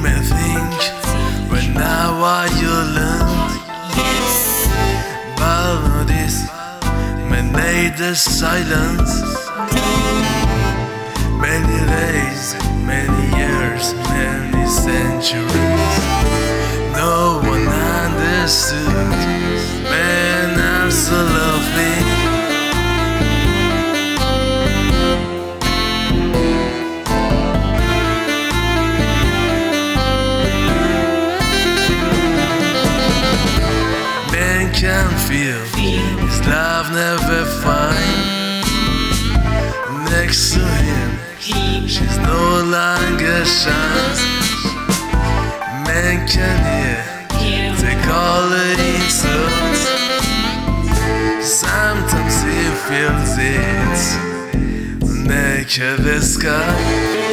may think when now are you learn. But this may need the silence. Many days, many years, many centuries. No one understood. Man, I'm so lovely. Man can feel his love never find. Next to him, she's no longer shines. Man can hear they call it insults. Sometimes he feels it naked the sky.